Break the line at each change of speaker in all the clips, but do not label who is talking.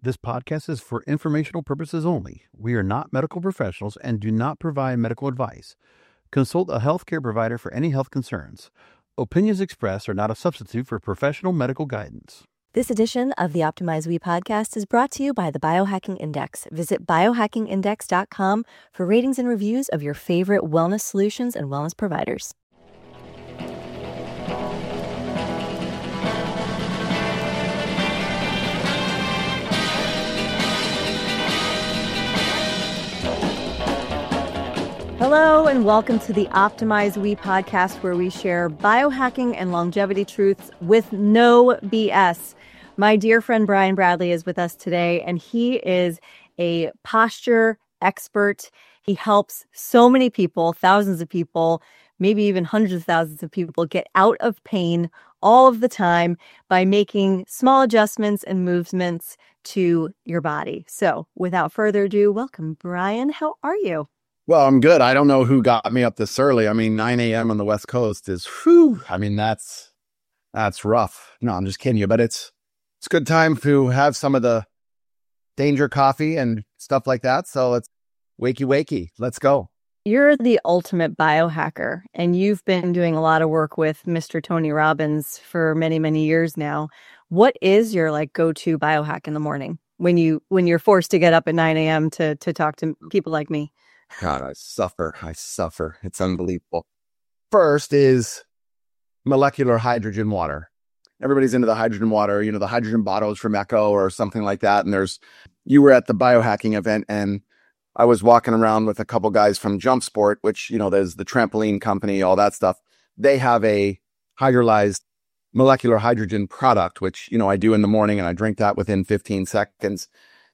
This podcast is for informational purposes only. We are not medical professionals and do not provide medical advice. Consult a healthcare provider for any health concerns. Opinions expressed are not a substitute for professional medical guidance.
This edition of the Optimize We podcast is brought to you by the Biohacking Index. Visit biohackingindex.com for ratings and reviews of your favorite wellness solutions and wellness providers. Hello and welcome to the Optimize We podcast, where we share biohacking and longevity truths with no BS. My dear friend Brian Bradley is with us today, and he is a posture expert. He helps so many people, thousands of people, maybe even hundreds of thousands of people get out of pain all of the time by making small adjustments and movements to your body. So without further ado, welcome, Brian. How are you?
Well, I'm good. I don't know who got me up this early. I mean, 9 a.m. on the West Coast is, whew. I mean, that's rough. No, I'm just kidding you. But it's a good time to have some of the danger coffee and stuff like that. So let's wakey. Let's go.
You're the ultimate biohacker, and you've been doing a lot of work with Mr. Tony Robbins for many, many years now. What is your go-to biohack in the morning when you're forced to get up at 9 a.m. to talk to people like me?
God, I suffer. It's unbelievable. First is molecular hydrogen water. Everybody's into the hydrogen water, the hydrogen bottles from Echo or something like that. And you were at the biohacking event, and I was walking around with a couple guys from Jump Sport, which, there's the trampoline company, all that stuff. They have a hydrolyzed molecular hydrogen product, which, I do in the morning, and I drink that within 15 seconds.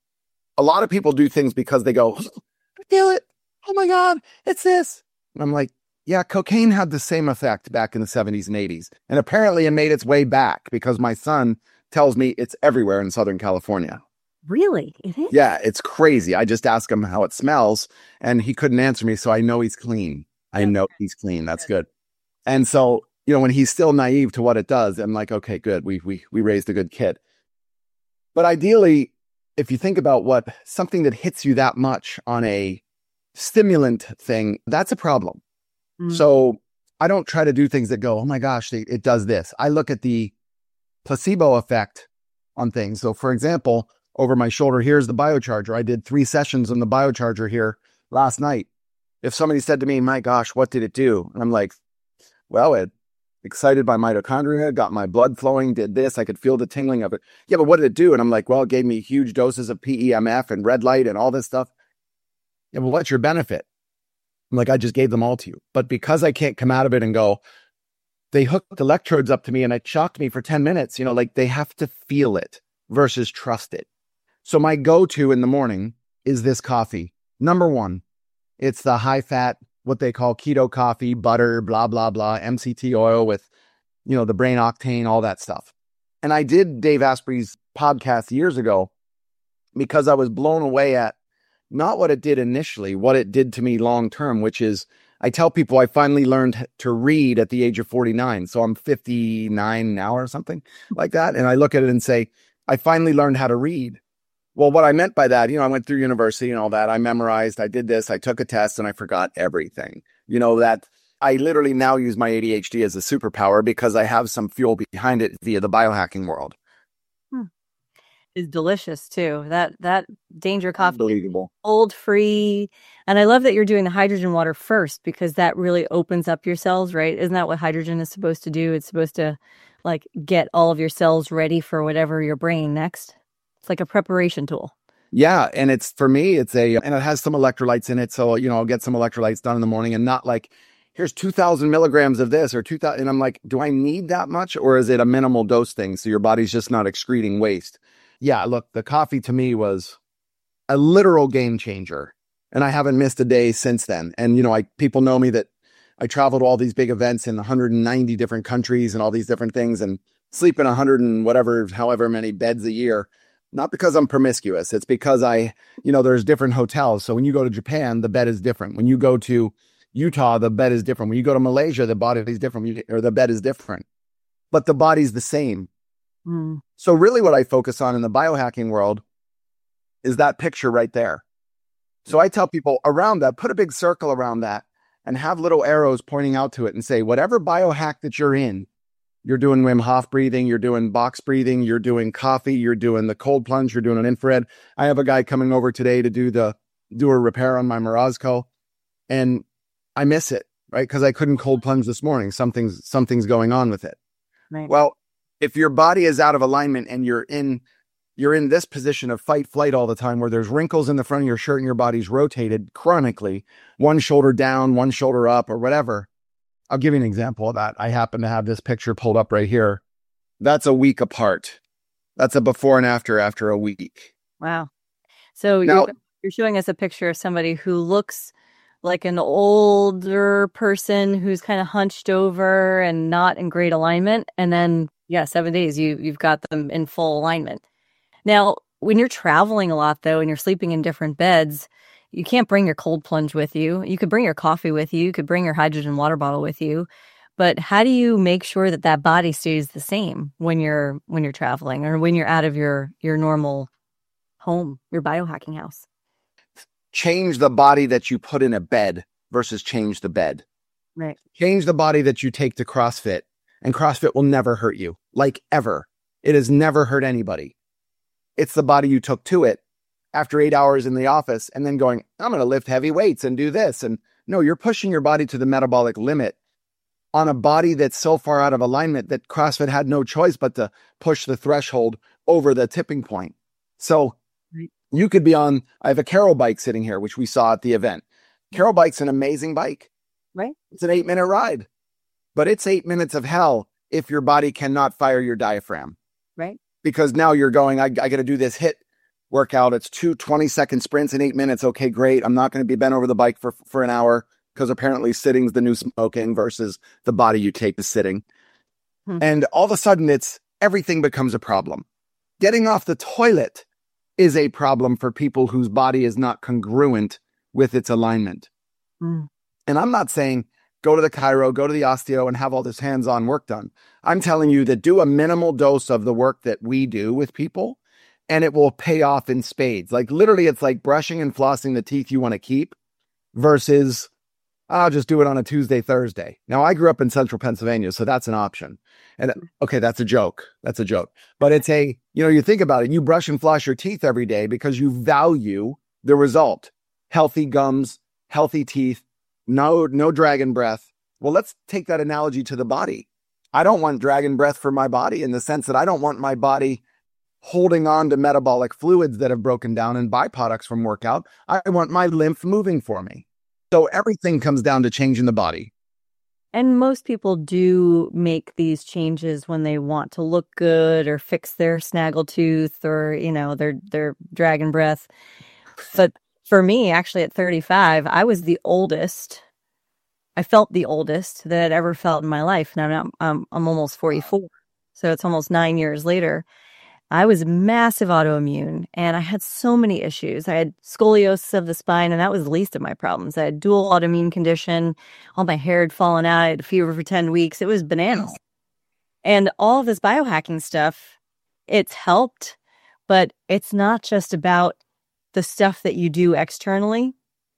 A lot of people do things because they go, I feel it. Oh my God, it's this. And I'm like, yeah, cocaine had the same effect back in the 70s and 80s. And apparently it made its way back because my son tells me it's everywhere in Southern California.
Really? It is?
Yeah, it's crazy. I just asked him how it smells, and he couldn't answer me. So I know he's clean. He's clean. That's good. And so, when he's still naive to what it does, I'm like, okay, good. We raised a good kid. But ideally, if you think about something that hits you that much on a stimulant thing, that's a problem. So I don't try to do things that go, oh my gosh, it does this. I look at the placebo effect on things. So for example, over my shoulder, here's the biocharger. I did 3 sessions on the biocharger here last night. If somebody said to me, my gosh, what did it do? And I'm like, well, it excited my mitochondria, got my blood flowing, did this. I could feel the tingling of it. Yeah, but what did it do? And I'm like, well, it gave me huge doses of PEMF and red light and all this stuff. Yeah, well, what's your benefit? I'm like, I just gave them all to you. But because I can't come out of it and go, they hooked electrodes up to me and it shocked me for 10 minutes, they have to feel it versus trust it. So my go-to in the morning is this coffee. Number 1, it's the high fat, what they call keto coffee, butter, blah, blah, blah, MCT oil with, the brain octane, all that stuff. And I did Dave Asprey's podcast years ago because I was blown away at not what it did initially, what it did to me long-term, which is I tell people I finally learned to read at the age of 49. So I'm 59 now or something like that. And I look at it and say, I finally learned how to read. Well, what I meant by that, I went through university and all that. I memorized, I did this, I took a test, and I forgot everything. That I literally now use my ADHD as a superpower because I have some fuel behind it via the biohacking world.
Is delicious too. That danger coffee,
unbelievable,
old free, and I love that you're doing the hydrogen water first because that really opens up your cells, right? Isn't that what hydrogen is supposed to do? It's supposed to get all of your cells ready for whatever your brain next. It's like a preparation tool.
Yeah, and it's for me, and it has some electrolytes in it, so I'll get some electrolytes done in the morning, and not like here's 2,000 milligrams of this or 2,000, and I'm like, do I need that much, or is it a minimal dose thing so your body's just not excreting waste? Yeah, look, the coffee to me was a literal game changer, and I haven't missed a day since then. And, people know me that I travel to all these big events in 190 different countries and all these different things and sleep in 100 and however many beds a year. Not because I'm promiscuous. It's because there's different hotels. So when you go to Japan, the bed is different. When you go to Utah, the bed is different. When you go to Malaysia, the body is different, or the bed is different. But the body's the same. So really what I focus on in the biohacking world is that picture right there. So I tell people around that, put a big circle around that and have little arrows pointing out to it and say, whatever biohack that you're in, you're doing Wim Hof breathing, you're doing box breathing, you're doing coffee, you're doing the cold plunge, you're doing an infrared. I have a guy coming over today to do a repair on my Morozko, and I miss it, right? Because I couldn't cold plunge this morning. Something's going on with it.
Right.
Well, if your body is out of alignment and you're in this position of fight flight all the time, where there's wrinkles in the front of your shirt and your body's rotated chronically, one shoulder down, one shoulder up, or whatever. I'll give you an example of that. I happen to have this picture pulled up right here. That's a week apart. That's a before and after a week.
Wow. So
Now,
you're showing us a picture of somebody who looks like an older person who's kind of hunched over and not in great alignment. And then, 7 days, you've got them in full alignment. Now, when you're traveling a lot, though, and you're sleeping in different beds, you can't bring your cold plunge with you. You could bring your coffee with you. You could bring your hydrogen water bottle with you. But how do you make sure that body stays the same when you're traveling or when you're out of your normal home, your biohacking house?
change the body that you put in a bed versus change the bed.
Right.
Change the body that you take to CrossFit, and CrossFit will never hurt you, like ever. It has never hurt anybody. It's the body you took to it after 8 hours in the office and then going, I'm going to lift heavy weights and do this. And no, you're pushing your body to the metabolic limit on a body that's so far out of alignment that CrossFit had no choice but to push the threshold over the tipping point. So you could be on, I have a Carol bike sitting here, which we saw at the event. Carol bike's an amazing bike.
Right.
It's an 8-minute ride, but it's 8 minutes of hell if your body cannot fire your diaphragm.
Right.
Because now you're going, I got to do this HIIT workout. It's 2 20-second sprints in 8 minutes. Okay, great. I'm not going to be bent over the bike for an hour because apparently sitting's the new smoking versus the body you take to sitting. And all of a sudden everything becomes a problem. Getting off the toilet is a problem for people whose body is not congruent with its alignment. And I'm not saying go to the chiro, go to the osteo and have all this hands-on work done. I'm telling you that do a minimal dose of the work that we do with people and it will pay off in spades. Like literally it's like brushing and flossing the teeth you want to keep versus I'll just do it on a Tuesday, Thursday. Now I grew up in central Pennsylvania, so that's an option. And okay, that's a joke. That's a joke. But it's you think about it, you brush and floss your teeth every day because you value the result. Healthy gums, healthy teeth, no dragon breath. Well, let's take that analogy to the body. I don't want dragon breath for my body in the sense that I don't want my body holding on to metabolic fluids that have broken down and byproducts from workout. I want my lymph moving for me. So everything comes down to changing the body.
And most people do make these changes when they want to look good or fix their snaggletooth or, their dragon breath. But for me, actually at 35, I was the oldest. I felt the oldest that I'd ever felt in my life. Now I'm almost 44. So it's almost 9 years later. I was massive autoimmune and I had so many issues. I had scoliosis of the spine and that was the least of my problems. I had dual autoimmune condition. All my hair had fallen out. I had a fever for 10 weeks. It was bananas. And all of this biohacking stuff, it's helped, but it's not just about the stuff that you do externally.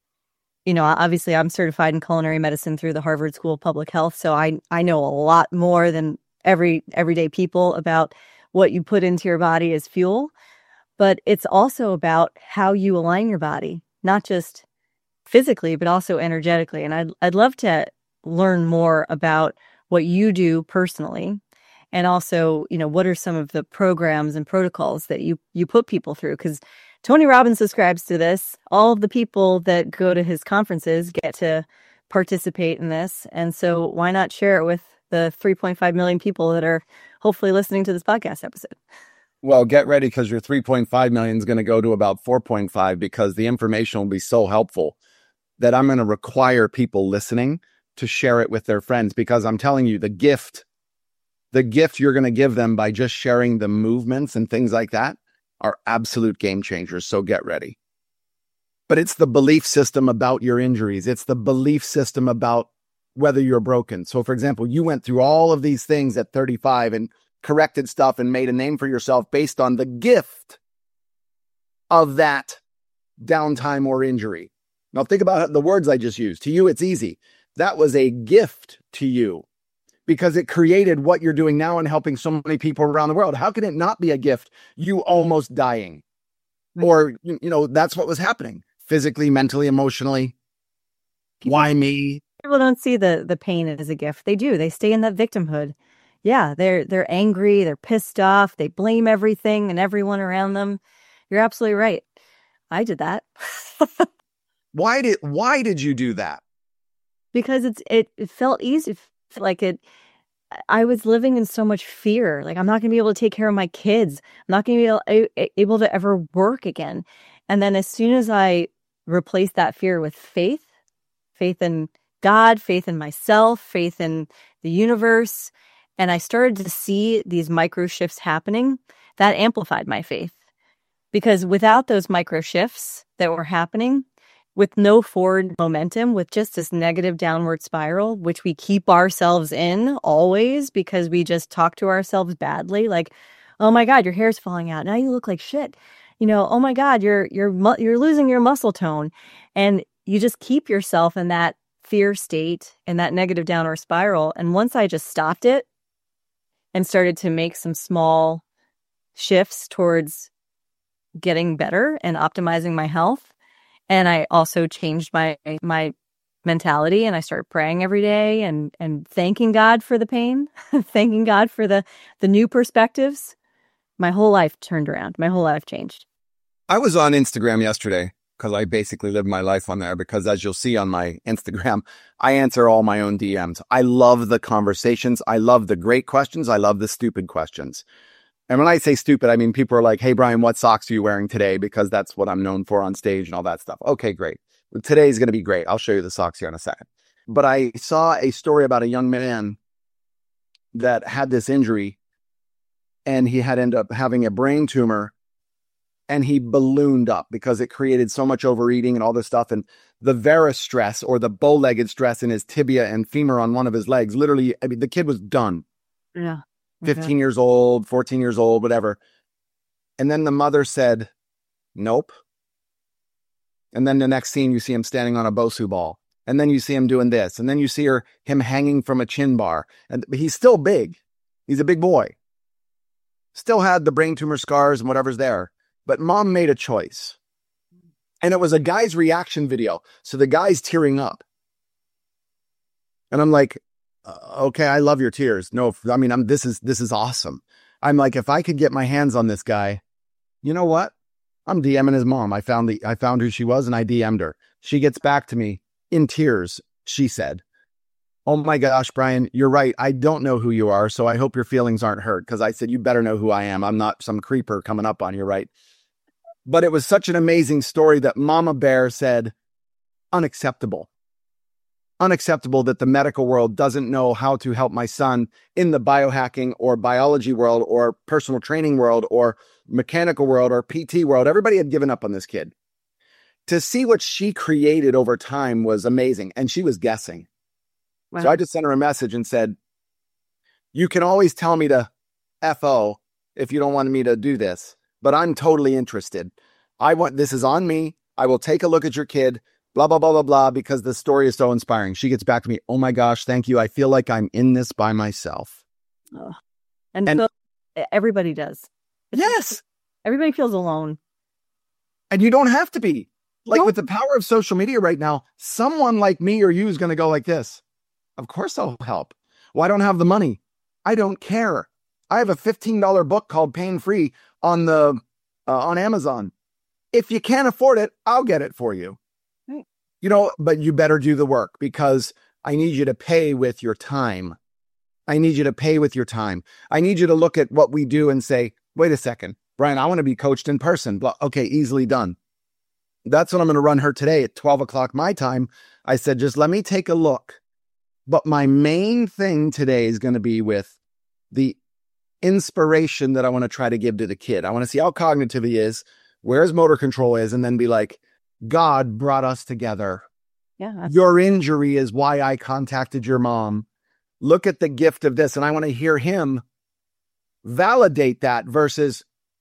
Obviously I'm certified in culinary medicine through the Harvard School of Public Health. So I know a lot more than everyday people about what you put into your body as fuel, but it's also about how you align your body, not just physically, but also energetically. And I'd love to learn more about what you do personally. And also, what are some of the programs and protocols that you put people through? Because Tony Robbins subscribes to this. All of the people that go to his conferences get to participate in this. And so why not share it with the 3.5 million people that are hopefully listening to this podcast episode?
Well, get ready because your 3.5 million is going to go to about 4.5 because the information will be so helpful that I'm going to require people listening to share it with their friends because I'm telling you, the gift you're going to give them by just sharing the movements and things like that are absolute game changers. So get ready. But it's the belief system about your injuries. It's the belief system about whether you're broken. So for example, you went through all of these things at 35 and corrected stuff and made a name for yourself based on the gift of that downtime or injury. Now think about the words I just used. To you, it's easy. That was a gift to you because it created what you're doing now and helping so many people around the world. How can it not be a gift? You almost dying. Or, that's what was happening physically, mentally, emotionally. Why me?
People don't see the pain as a gift. They do. They stay in that victimhood. Yeah, they're angry, they're pissed off, they blame everything and everyone around them. You're absolutely right. I did that.
Why did you do that?
Because it felt easy. Like I was living in so much fear. Like, I'm not going to be able to take care of my kids. I'm not going to be able to ever work again. And then as soon as I replaced that fear with faith in God, faith in myself, faith in the universe, and I started to see these micro shifts happening, that amplified my faith. Because without those micro shifts that were happening, with no forward momentum, with just this negative downward spiral, which we keep ourselves in always because we just talk to ourselves badly, like, oh my God, your hair's falling out. Now you look like shit. Oh my God, you're losing your muscle tone. And you just keep yourself in that fear state and that negative downward spiral. And once I just stopped it and started to make some small shifts towards getting better and optimizing my health, and I also changed my mentality, and I started praying every day and thanking God for the pain, thanking God for the new perspectives. My whole life turned around. My whole life changed.
I was on Instagram yesterday because I basically live my life on there because, as you'll see on my Instagram, I answer all my own DMs. I love the conversations. I love the great questions. I love the stupid questions. And when I say stupid, I mean, people are like, hey, Brian, what socks are you wearing today? Because that's what I'm known for on stage and all that stuff. Okay, great. Today's going to be great. I'll show you the socks here in a second. But I saw a story about a young man that had this injury, and he had ended up having a brain tumor, and he ballooned up because it created so much overeating and all this stuff. And the varus stress, or the bow-legged stress in his tibia and femur on one of his legs, literally, I mean, the kid was done.
Yeah.
15 years old, 14 years old, whatever. And then the mother said, nope. And then the next scene, you see him standing on a Bosu ball. And then you see him doing this. And then you see him hanging from a chin bar. And he's still big. He's a big boy. Still had the brain tumor scars and whatever's there. But mom made a choice. And it was a guy's reaction video. So the guy's tearing up. And I'm like, okay, I love your tears. No, I mean, this is awesome. I'm like, if I could get my hands on this guy, you know what? I'm DMing his mom. I found who she was, and I DM'd her. She gets back to me in tears. She said, oh my gosh, Brian, you're right. I don't know who you are, so I hope your feelings aren't hurt. Because I said, you better know who I am. I'm not some creeper coming up on you, right? But it was such an amazing story that Mama Bear said, unacceptable. Unacceptable that the medical world doesn't know how to help my son in the biohacking or biology world or personal training world or mechanical world or PT world. Everybody had given up on this kid. To see what she created over time was amazing. And she was guessing. Wow. So I just sent her a message and said, you can always tell me to FO if you don't want me to do this, but I'm totally interested. This is on me. I will take a look at your kid. Blah, blah, blah, blah, blah, because the story is so inspiring. She gets back to me. Oh my gosh, thank you. I feel like I'm in this by myself.
Oh. And so everybody does.
Yes.
Everybody feels alone.
And you don't have to be. Like with the power of social media right now, someone like me or you is going to go like this. Of course I'll help. Well, I don't have the money. I don't care. I have a $15 book called Pain Free on Amazon. If you can't afford it, I'll get it for you. But you better do the work because I need you to pay with your time. I need you to pay with your time. I need you to look at what we do and say, wait a second, Brian, I want to be coached in person. Okay, easily done. That's what I'm going to run her today at 12 o'clock my time. I said, just let me take a look. But my main thing today is going to be with the inspiration that I want to try to give to the kid. I want to see how cognitive he is, where his motor control is, and then be like, God brought us together.
Yeah.
Your injury is why I contacted your mom. Look at the gift of this. And I want to hear him validate that versus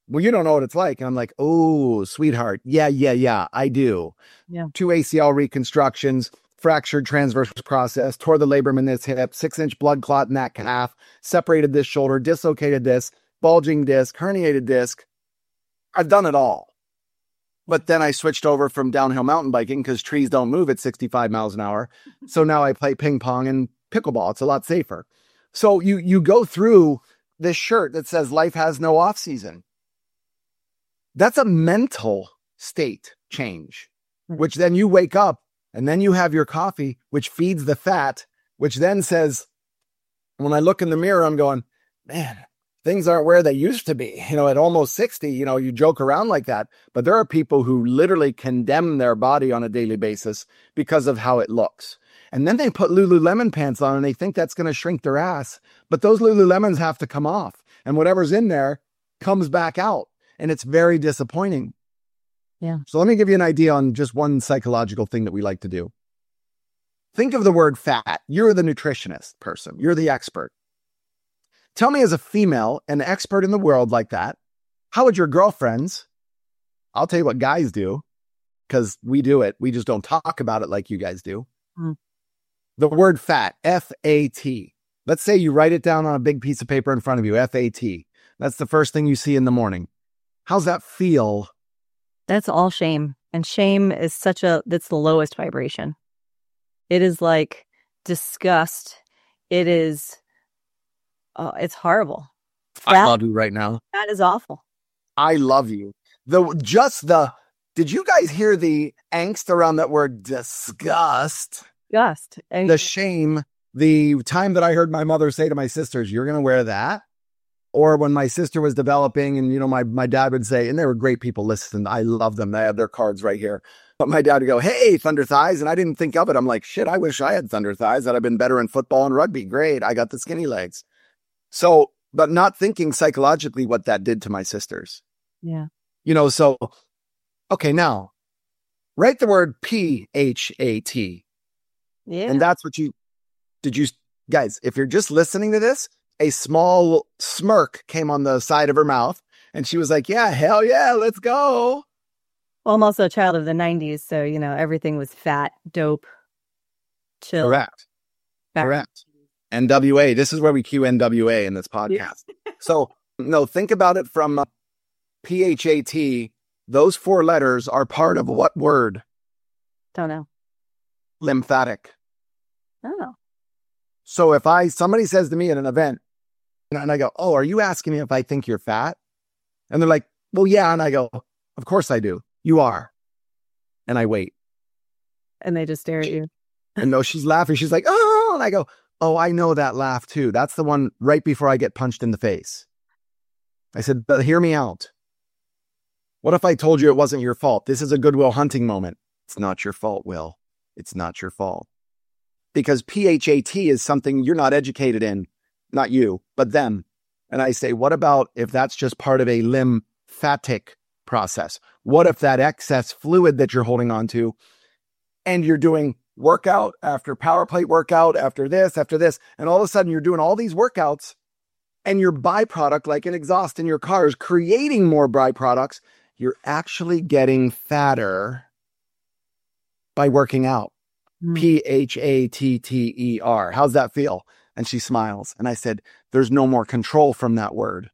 well, you don't know what it's like. And I'm like, oh, sweetheart. Yeah, I do.
Yeah.
2 ACL reconstructions, fractured transverse process, tore the labrum in this hip, 6-inch blood clot in that calf, separated this shoulder, dislocated this, bulging disc, herniated disc. I've done it all. But then I switched over from downhill mountain biking because trees don't move at 65 miles an hour. So now I play ping pong and pickleball. It's a lot safer. So you go through this shirt that says life has no off season. That's a mental state change, which then you wake up and then you have your coffee, which feeds the fat, which then says, when I look in the mirror, I'm going, man, things aren't where they used to be. At almost 60, you joke around like that, but there are people who literally condemn their body on a daily basis because of how it looks. And then they put Lululemon pants on and they think that's going to shrink their ass. But those Lululemons have to come off and whatever's in there comes back out. And it's very disappointing.
Yeah.
So let me give you an idea on just one psychological thing that we like to do. Think of the word fat. You're the nutritionist person. You're the expert. Tell me, as a female, an expert in the world like that, how would your girlfriends, I'll tell you what guys do, because we do it. We just don't talk about it like you guys do.
Mm.
The word fat, F-A-T. Let's say you write it down on a big piece of paper in front of you, F-A-T. That's the first thing you see in the morning. How's that feel?
That's all shame. And shame is that's the lowest vibration. It is like disgust. It is, it's horrible.
I love you right now.
That is awful.
I love you. Did you guys hear the angst around that word disgust?
Disgust.
The shame, the time that I heard my mother say to my sisters, you're going to wear that? Or when my sister was developing and, my dad would say, and they were great people, listen, I love them. They have their cards right here. But my dad would go, hey, thunder thighs. And I didn't think of it. I'm like, shit, I wish I had thunder thighs. I'd have been better in football and rugby. Great. I got the skinny legs. So, but not thinking psychologically what that did to my sisters.
Yeah.
So, okay, now write the word P-H-A-T.
Yeah.
And that's what guys, if you're just listening to this, a small smirk came on the side of her mouth and she was like, yeah, hell yeah, let's go.
Well, I'm also a child of the 90s. So, everything was fat, dope, chill.
Correct. NWA. This is where we cue NWA in this podcast. Yeah. So, no, think about it from P-H-A-T. Those 4 letters are part of what word?
Don't know.
Lymphatic.
Oh.
So if somebody says to me at an event, and I go, oh, are you asking me if I think you're fat? And they're like, well, yeah. And I go, of course I do. You are. And I wait.
And they just stare at you.
And no, she's laughing. She's like, oh, and I go, oh, I know that laugh too. That's the one right before I get punched in the face. I said, but hear me out. What if I told you it wasn't your fault? This is a Goodwill Hunting moment. It's not your fault, Will. It's not your fault. Because P-H-A-T is something you're not educated in. Not you, but them. And I say, what about if that's just part of a lymphatic process? What if that excess fluid that you're holding on to and you're doing workout after power plate workout, after this, and all of a sudden you're doing all these workouts and your byproduct, like an exhaust in your car, is creating more byproducts. You're actually getting fatter by working out. P-H-A-T-T-E-R. How's that feel? And she smiles. And I said, there's no more control from that word.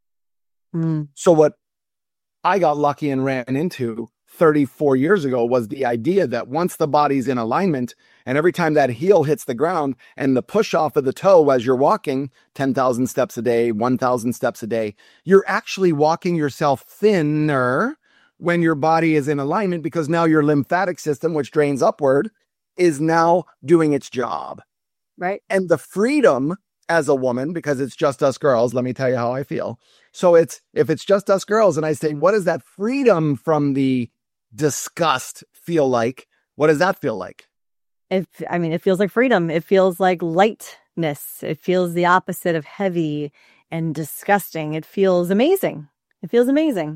So what I got lucky and ran into 34 years ago was the idea that once the body's in alignment and every time that heel hits the ground and the push off of the toe as you're walking 10,000 steps a day, 1,000 steps a day, you're actually walking yourself thinner when your body is in alignment because now your lymphatic system, which drains upward, is now doing its job.
Right.
And the freedom as a woman, because it's just us girls, let me tell you how I feel. So if it's just us girls and I say, what does that freedom from the disgust feel like? What does that feel like?
It feels like freedom. It feels like lightness. It feels the opposite of heavy and disgusting. It feels amazing. It feels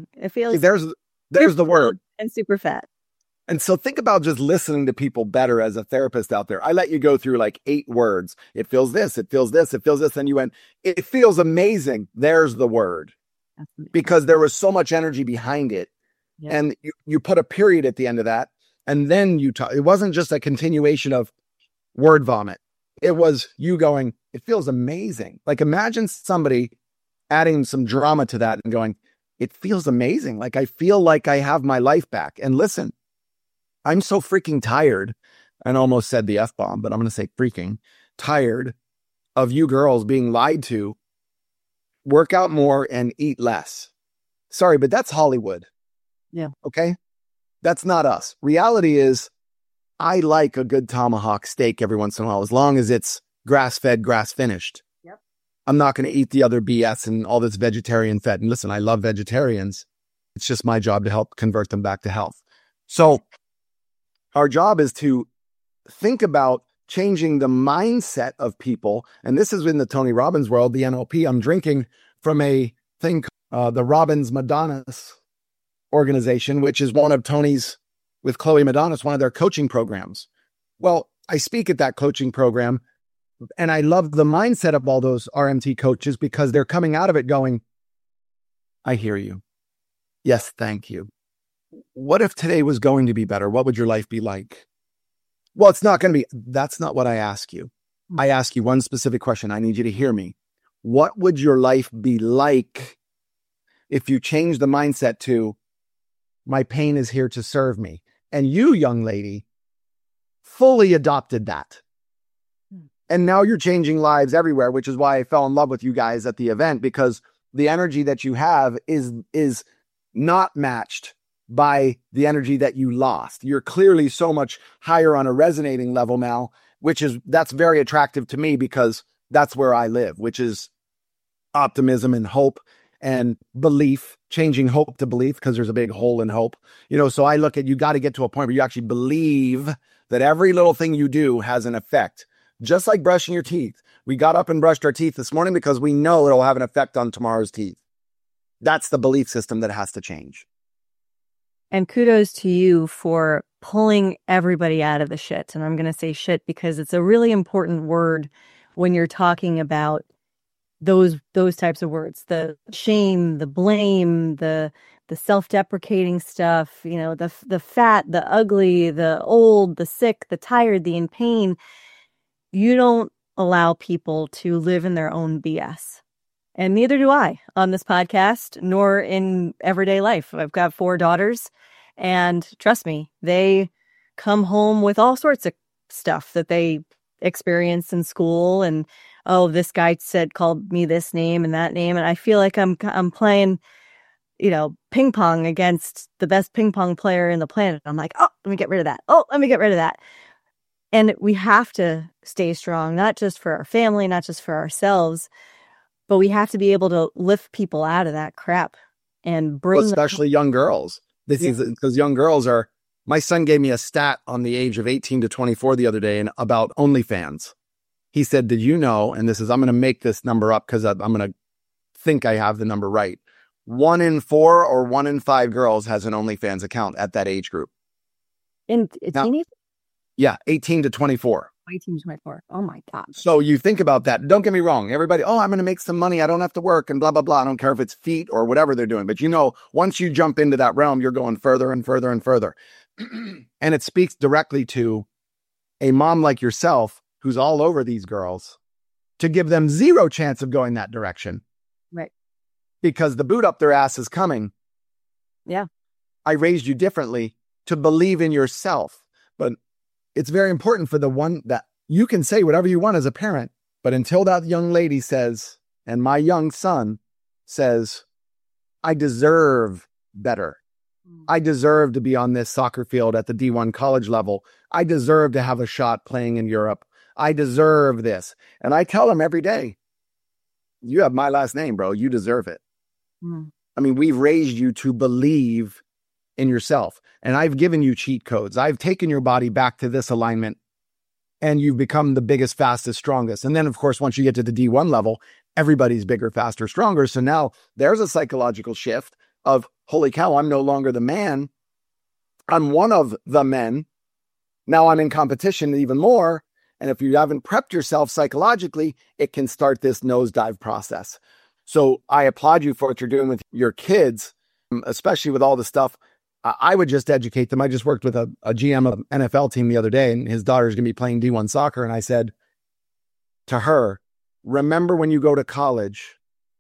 there's the word.
And super fat.
And so think about just listening to people better as a therapist out there. I let you go through like 8 words. It feels this, it feels this, it feels this. And you went, it feels amazing. There's the word. because there was so much energy behind it. Yep. And you put a period at the end of that. And then it wasn't just a continuation of word vomit. It was you going, it feels amazing. Like imagine somebody adding some drama to that and going, it feels amazing. Like I feel like I have my life back. And listen, I'm so freaking tired. And almost said the F-bomb, but I'm going to say freaking tired of you girls being lied to. Work out more and eat less. Sorry, but that's Hollywood.
Yeah.
Okay. That's not us. Reality is I like a good tomahawk steak every once in a while, as long as it's grass-fed, grass-finished.
Yep.
I'm not going to eat the other BS and all this vegetarian fat. And listen, I love vegetarians. It's just my job to help convert them back to health. So our job is to think about changing the mindset of people. And this is in the Tony Robbins world, the NLP. I'm drinking from a thing, the Robbins Madonnas organization, which is one of Tony's, with Chloe Madonnas, one of their coaching programs. Well, I speak at that coaching program and I love the mindset of all those RMT coaches because they're coming out of it going, I hear you. Yes, thank you. What if today was going to be better? What would your life be like? Well, it's not going to be. That's not what I ask you. I ask you one specific question. I need you to hear me. What would your life be like if you change the mindset to, my pain is here to serve me? And you, young lady, fully adopted that. And now you're changing lives everywhere, which is why I fell in love with you guys at the event, because the energy that you have is not matched by the energy that you lost. You're clearly so much higher on a resonating level now, that's very attractive to me because that's where I live, which is optimism and hope and belief, changing hope to belief because there's a big hole in hope. So I look at, you got to get to a point where you actually believe that every little thing you do has an effect. Just like brushing your teeth. We got up and brushed our teeth this morning because we know it'll have an effect on tomorrow's teeth. That's the belief system that has to change.
And kudos to you for pulling everybody out of the shit. And I'm going to say shit because it's a really important word when you're talking about those types of words, the shame, the blame, the self-deprecating stuff, the fat, the ugly, the old, the sick, the tired, the in pain. You don't allow people to live in their own BS. And neither do I on this podcast, nor in everyday life. I've got 4 daughters, and trust me, they come home with all sorts of stuff that they experienced in school. And, oh, this guy called me this name and that name. And I feel like I'm playing, ping pong against the best ping pong player in the planet. I'm like, oh, let me get rid of that. Oh, let me get rid of that. And we have to stay strong, not just for our family, not just for ourselves, but we have to be able to lift people out of that crap and bring
especially young girls. This is because young girls my son gave me a stat on the age of 18 to 24 the other day and about OnlyFans. He said, did you know, and I'm going to make this number up because I'm going to think I have the number right. 1 in 4 or 1 in 5 girls has an OnlyFans account at that age group.
In teenage?
Yeah, 18 to 24.
18 to 24. Oh my God.
So you think about that. Don't get me wrong. Everybody, I'm going to make some money. I don't have to work and blah, blah, blah. I don't care if it's feet or whatever they're doing. But once you jump into that realm, you're going further and further and further. And it speaks directly to a mom like yourself, who's all over these girls, to give them zero chance of going that direction.
Right.
Because the boot up their ass is coming.
Yeah.
I raised you differently to believe in yourself. But it's very important for the one that you can say whatever you want as a parent, but until that young lady says, and my young son says, I deserve better. I deserve to be on this soccer field at the D1 college level. I deserve to have a shot playing in Europe. I deserve this. And I tell them every day, you have my last name, bro. You deserve it. I mean, we've raised you to believe in yourself. And I've given you cheat codes. I've taken your body back to this alignment and you've become the biggest, fastest, strongest. And then, of course, once you get to the D1 level, everybody's bigger, faster, stronger. So now there's a psychological shift of, holy cow, I'm no longer the man. I'm one of the men. Now I'm in competition even more. And if you haven't prepped yourself psychologically, it can start this nosedive process. So I applaud you for what you're doing with your kids, especially with all the stuff. I would just educate them. I just worked with a GM of an NFL team the other day, and his daughter's going to be playing D1 soccer. And I said to her, remember when you go to college,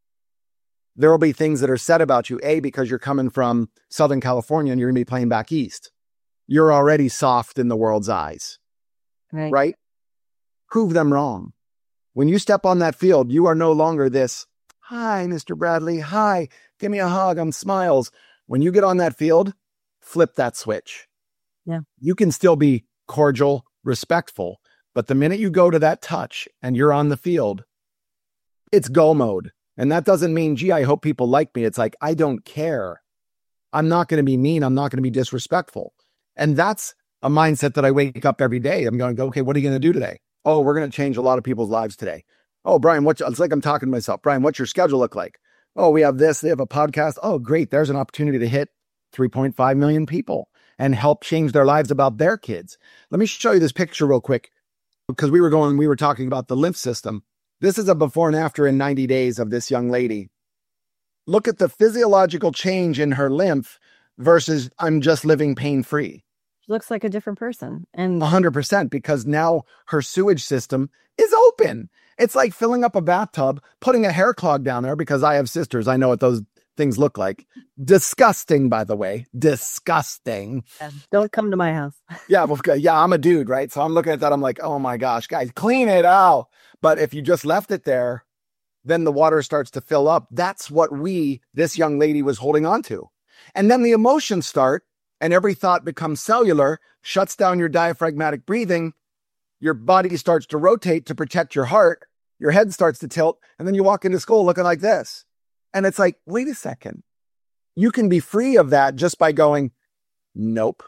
there will be things that are said about you, because you're coming from Southern California and you're going to be playing back east. You're already soft in the world's eyes, right? Prove them wrong. When you step on that field, you are no longer this, hi, Mr. Bradley. Hi, give me a hug. I'm Smiles. When you get on that field, flip that switch.
Yeah.
You can still be cordial, respectful, but the minute you go to that touch and you're on the field, it's go mode. And that doesn't mean, gee, I hope people like me. It's like, I don't care. I'm not going to be mean. I'm not going to be disrespectful. And that's a mindset that I wake up every day. I'm going to go, okay, what are you going to do today? Oh, we're going to change a lot of people's lives today. Oh, Brian, it's like I'm talking to myself. Brian, what's your schedule look like? Oh, we have this. They have a podcast. Oh, great. There's an opportunity to hit 3.5 million people and help change their lives about their kids. Let me show you this picture real quick, because we were talking about the lymph system. This is a before and after in 90 days of this young lady. Look at the physiological change in her lymph versus I'm just living pain-free.
She looks like a different person. And
100%, because now her sewage system is open. It's like filling up a bathtub, putting a hair clog down there, because I have sisters. I know what those things look like. Disgusting, by the way. Disgusting.
Don't come to my house.
Yeah, I'm a dude, right? So I'm looking at that. I'm like, oh my gosh, guys, clean it out. But if you just left it there, then the water starts to fill up. That's what this young lady was holding on to. And then the emotions start, and every thought becomes cellular, shuts down your diaphragmatic breathing. Your body starts to rotate to protect your heart. Your head starts to tilt. And then you walk into school looking like this. And it's like, wait a second. You can be free of that just by going, nope,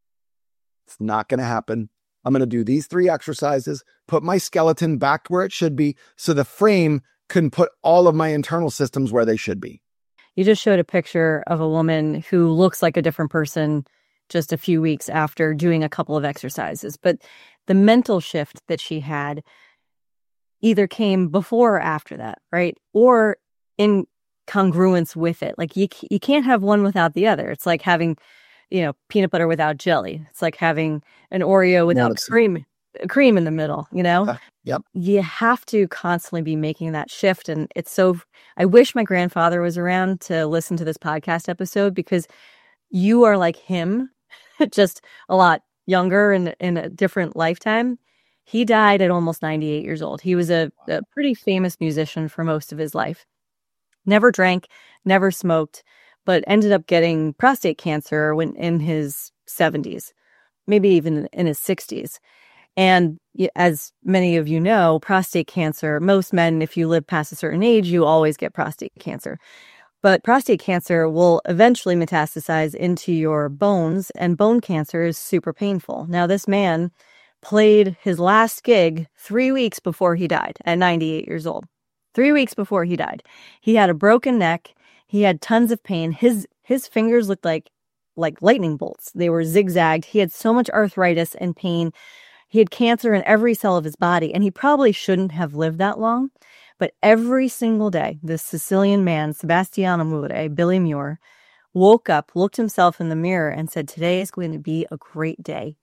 it's not going to happen. I'm going to do these 3 exercises, put my skeleton back where it should be, so the frame can put all of my internal systems where they should be.
You just showed a picture of a woman who looks like a different person just a few weeks after doing a couple of exercises. But the mental shift that she had either came before or after that, right? Or in congruence with it. Like you can't have one without the other. It's like having, peanut butter without jelly. It's like having an Oreo without cream in the middle,
Yep.
You have to constantly be making that shift. And I wish my grandfather was around to listen to this podcast episode, because you are like him, just a lot younger and in a different lifetime. He died at almost 98 years old. He was a pretty famous musician for most of his life. Never drank, never smoked, but ended up getting prostate cancer when in his 70s, maybe even in his 60s. And as many of you know, prostate cancer, most men, if you live past a certain age, you always get prostate cancer. But prostate cancer will eventually metastasize into your bones, and bone cancer is super painful. Now, this man played his last gig 3 weeks before he died at 98 years old. 3 weeks before he died. He had a broken neck. He had tons of pain. His fingers looked like lightning bolts. They were zigzagged. He had so much arthritis and pain. He had cancer in every cell of his body, and he probably shouldn't have lived that long. But every single day, this Sicilian man, Sebastiano Mure, Billy Muir, woke up, looked himself in the mirror, and said, today is going to be a great day.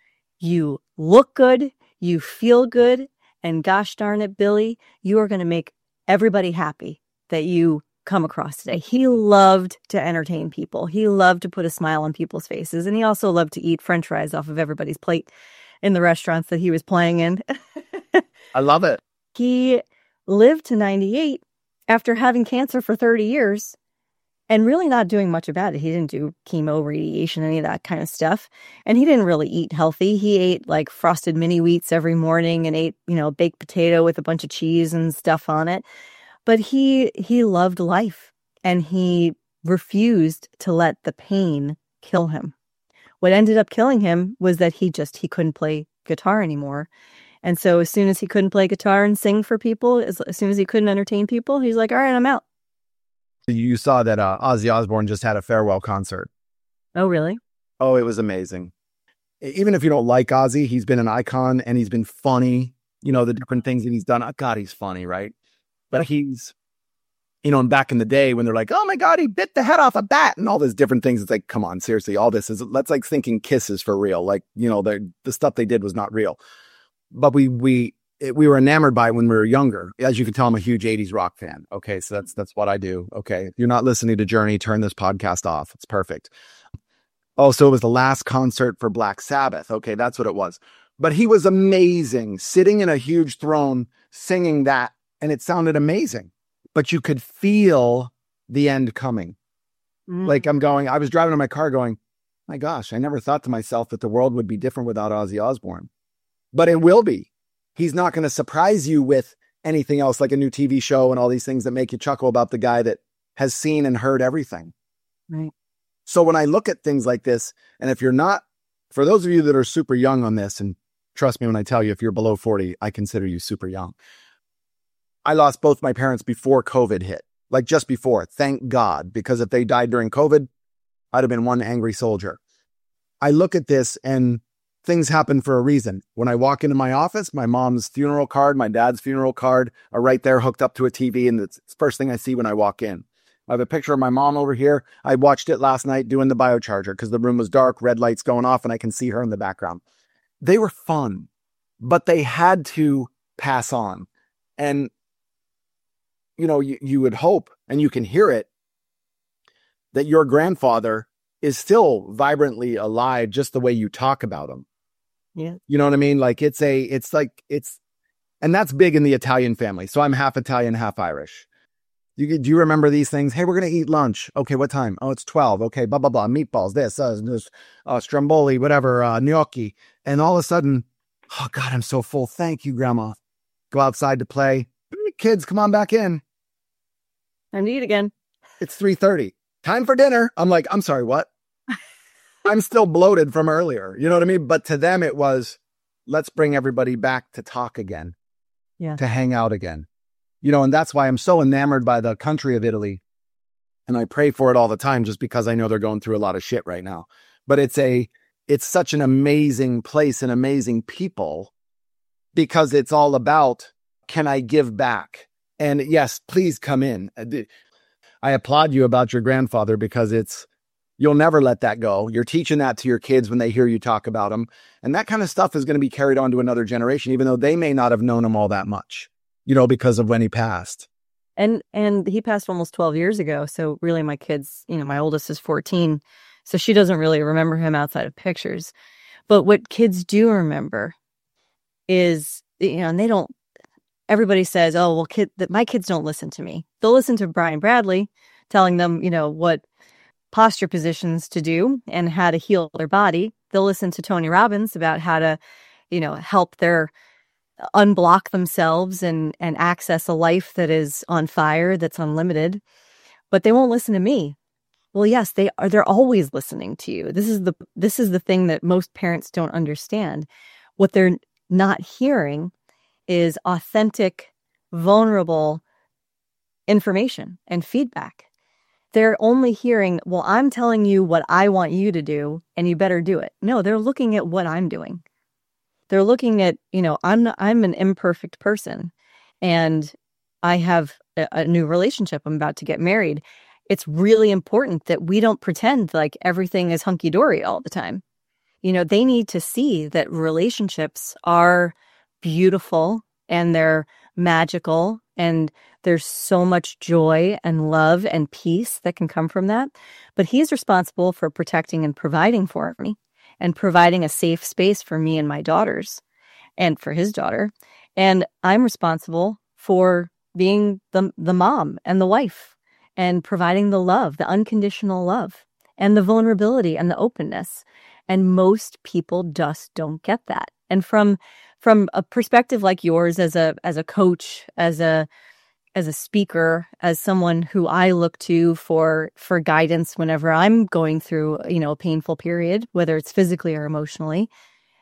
You look good, you feel good, and gosh darn it, Billy, you are going to make everybody happy that you come across today. He loved to entertain people. He loved to put a smile on people's faces, and he also loved to eat French fries off of everybody's plate in the restaurants that he was playing in.
I love it.
He lived to 98 after having cancer for 30 years and really not doing much about it. He didn't do chemo, radiation, any of that kind of stuff. And he didn't really eat healthy. He ate like frosted mini wheats every morning and ate, baked potato with a bunch of cheese and stuff on it. But he loved life, and he refused to let the pain kill him. What ended up killing him was that he couldn't play guitar anymore. And so as soon as he couldn't play guitar and sing for people, as soon as he couldn't entertain people, he's like, all right, I'm out.
You saw that Ozzy Osbourne just had a farewell concert.
Oh, really?
Oh, it was amazing. Even if you don't like Ozzy, he's been an icon, and he's been funny. The different things that he's done. God, he's funny, right? But he's And back in the day when they're like, oh my God, he bit the head off a bat and all these different things. It's like, come on, seriously, all this is, that's like thinking Kiss is for real. Like, the stuff they did was not real. But we were enamored by it when we were younger. As you can tell, I'm a huge 80s rock fan. Okay. So that's what I do. Okay. If you're not listening to Journey, turn this podcast off. It's perfect. Oh, so it was the last concert for Black Sabbath. Okay. That's what it was. But he was amazing, sitting in a huge throne, singing that. And it sounded amazing. But you could feel the end coming. Like I was driving in my car going, my gosh, I never thought to myself that the world would be different without Ozzy Osbourne. But it will be. He's not going to surprise you with anything else like a new TV show and all these things that make you chuckle about the guy that has seen and heard everything.
Right.
So when I look at things like this, and if you're not, for those of you that are super young on this, and trust me when I tell you, if you're below 40, I consider you super young. I lost both my parents before COVID hit, like just before, thank God, because if they died during COVID, I'd have been one angry soldier. I look at this and things happen for a reason. When I walk into my office, my mom's funeral card, my dad's funeral card are right there hooked up to a TV. And it's the first thing I see when I walk in. I have a picture of my mom over here. I watched it last night doing the biocharger because the room was dark, red lights going off, and I can see her in the background. They were fun, but they had to pass on. And you would hope, and you can hear it, that your grandfather is still vibrantly alive just the way you talk about him.
Yeah.
You know what I mean? Like and that's big in the Italian family. So I'm half Italian, half Irish. Do you remember these things? Hey, we're going to eat lunch. Okay. What time? Oh, it's 12. Okay. Blah, blah, blah. Meatballs, this stromboli, whatever, gnocchi. And all of a sudden, oh God, I'm so full. Thank you, Grandma. Go outside to play. Kids, come on back in.
Time to eat again.
It's 3:30. Time for dinner. I'm like, I'm sorry, what? I'm still bloated from earlier. You know what I mean? But to them, it was, let's bring everybody back to talk again.
Yeah.
To hang out again. And that's why I'm so enamored by the country of Italy. And I pray for it all the time just because I know they're going through a lot of shit right now. But it's such an amazing place and amazing people because it's all about, can I give back? And yes, please come in. I applaud you about your grandfather because you'll never let that go. You're teaching that to your kids when they hear you talk about him. And that kind of stuff is going to be carried on to another generation, even though they may not have known him all that much, because of when he passed.
And he passed almost 12 years ago. So really my kids, my oldest is 14. So she doesn't really remember him outside of pictures. But what kids do remember is, and they don't, everybody says, oh, well, my kids don't listen to me. They'll listen to Brian Bradley telling them, what posture positions to do and how to heal their body. They'll listen to Tony Robbins about how to, help their unblock themselves and access a life that is on fire, that's unlimited. But they won't listen to me. Well, yes, they're always listening to you. This is the thing that most parents don't understand. What they're not hearing is authentic, vulnerable information and feedback. They're only hearing, well, I'm telling you what I want you to do, and you better do it. No, they're looking at what I'm doing. They're looking at, I'm an imperfect person, and I have a new relationship. I'm about to get married. It's really important that we don't pretend like everything is hunky-dory all the time. They need to see that relationships are beautiful and they're magical, and there's so much joy and love and peace that can come from that. But he's responsible for protecting and providing for me and providing a safe space for me and my daughters and for his daughter. And I'm responsible for being the mom and the wife and providing the love, the unconditional love and the vulnerability and the openness. And most people just don't get that. And from a perspective like yours as a coach, as a speaker, as someone who I look to for guidance whenever I'm going through, a painful period, whether it's physically or emotionally,